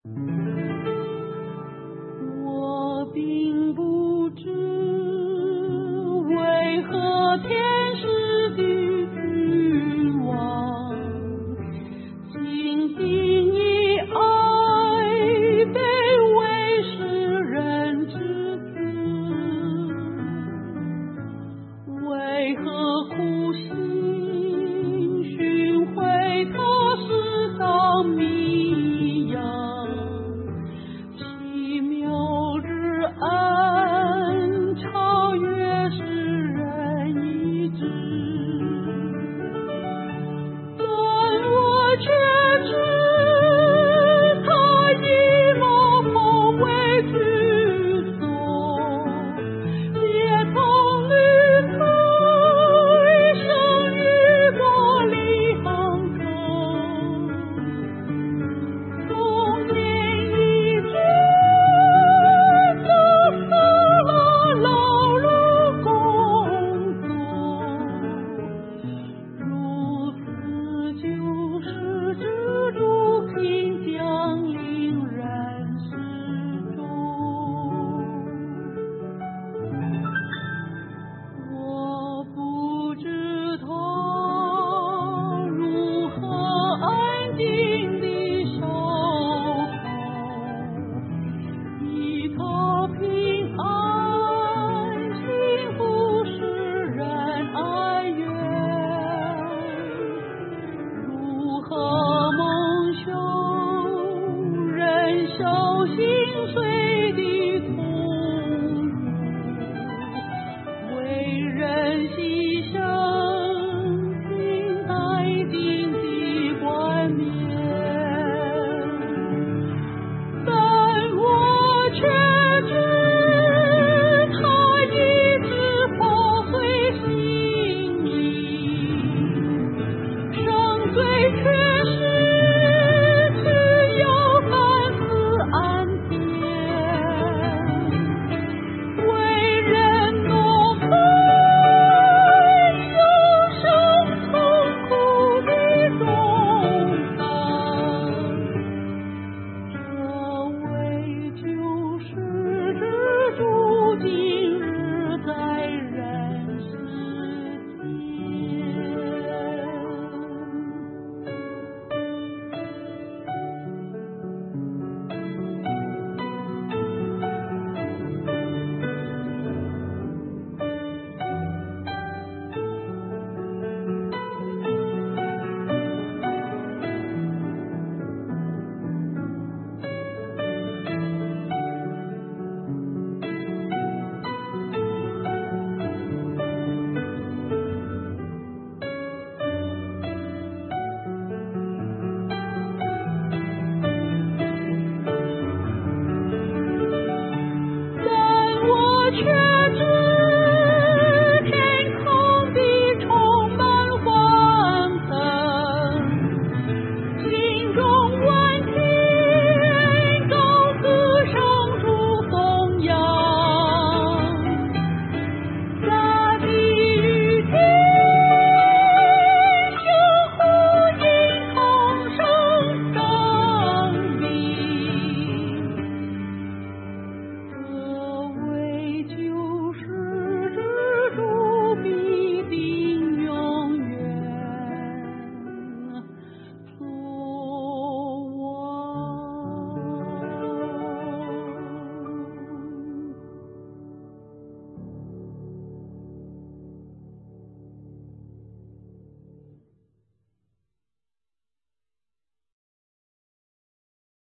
我并不知为何天使的君王，竟定以爱卑微世人之子，为何苦心寻回他世上迷样，奇妙之恩超越世人意志，但我却知他以罗峰为居所，也曾屡次生于我里航程，童年一句就死了劳碌工作，如此就是蜘蛛品降临人世中。我不知他如何安静地守候，以他平安幸福使人哀怨，如何蒙羞人手心碎